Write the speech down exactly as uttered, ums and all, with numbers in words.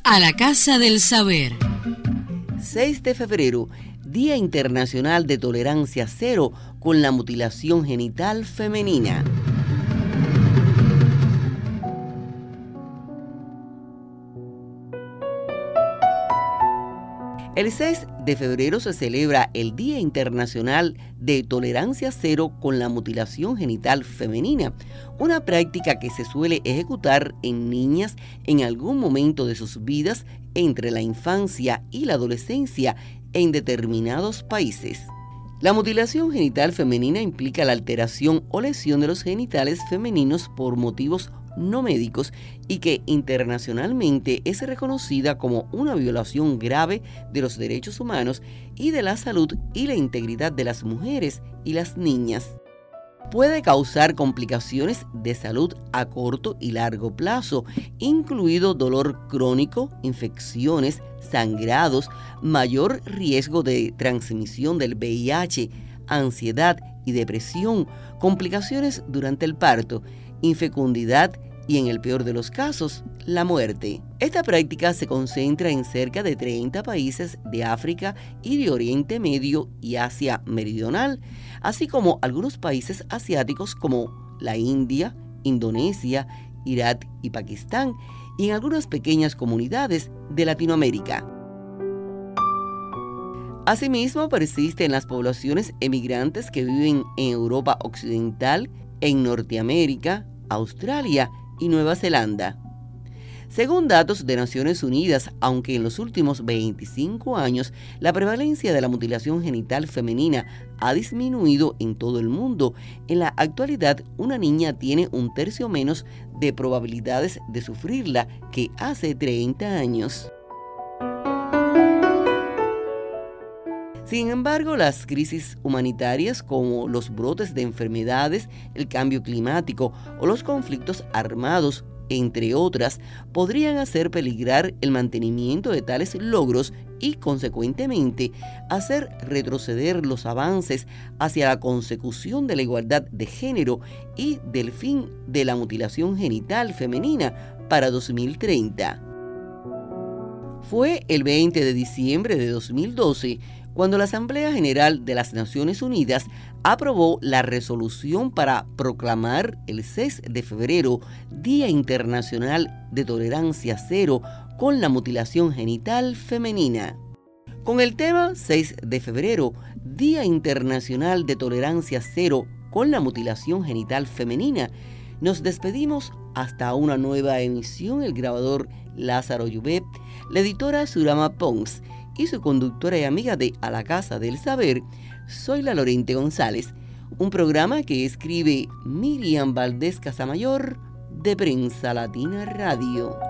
A la Casa del Saber. seis de febrero, Día Internacional de Tolerancia Cero con la mutilación genital femenina. El seis de febrero se celebra el Día Internacional de Tolerancia Cero con la mutilación genital femenina, una práctica que se suele ejecutar en niñas en algún momento de sus vidas entre la infancia y la adolescencia en determinados países. La mutilación genital femenina implica la alteración o lesión de los genitales femeninos por motivos no médicos y que internacionalmente es reconocida como una violación grave de los derechos humanos y de la salud y la integridad de las mujeres y las niñas. Puede causar complicaciones de salud a corto y largo plazo, incluido dolor crónico, infecciones, sangrados, mayor riesgo de transmisión del V I H, ansiedad y depresión, complicaciones durante el parto, infecundidad y, en el peor de los casos, la muerte. Esta práctica se concentra en cerca de treinta países de África y de Oriente Medio y Asia Meridional, así como algunos países asiáticos como la India, Indonesia, Irak y Pakistán, y en algunas pequeñas comunidades de Latinoamérica. Asimismo, persiste en las poblaciones emigrantes que viven en Europa Occidental, en Norteamérica, Australia y Nueva Zelanda. Según datos de Naciones Unidas, aunque en los últimos veinticinco años la prevalencia de la mutilación genital femenina ha disminuido en todo el mundo, en la actualidad una niña tiene un tercio menos de probabilidades de sufrirla que hace treinta años. Sin embargo, las crisis humanitarias como los brotes de enfermedades, el cambio climático o los conflictos armados, entre otras, podrían hacer peligrar el mantenimiento de tales logros y, consecuentemente, hacer retroceder los avances hacia la consecución de la igualdad de género y del fin de la mutilación genital femenina para dos mil treinta. Fue el veinte de diciembre de dos mil doce cuando la Asamblea General de las Naciones Unidas aprobó la resolución para proclamar el seis de febrero Día Internacional de Tolerancia Cero con la mutilación genital femenina. Con el tema seis de febrero, Día Internacional de Tolerancia Cero con la mutilación genital femenina, nos despedimos hasta una nueva emisión. El grabador Lázaro Llubet, la editora Surama Pons y su conductora y amiga de A la Casa del Saber, soy la Lorente González, un programa que escribe Miriam Valdés Casamayor de Prensa Latina Radio.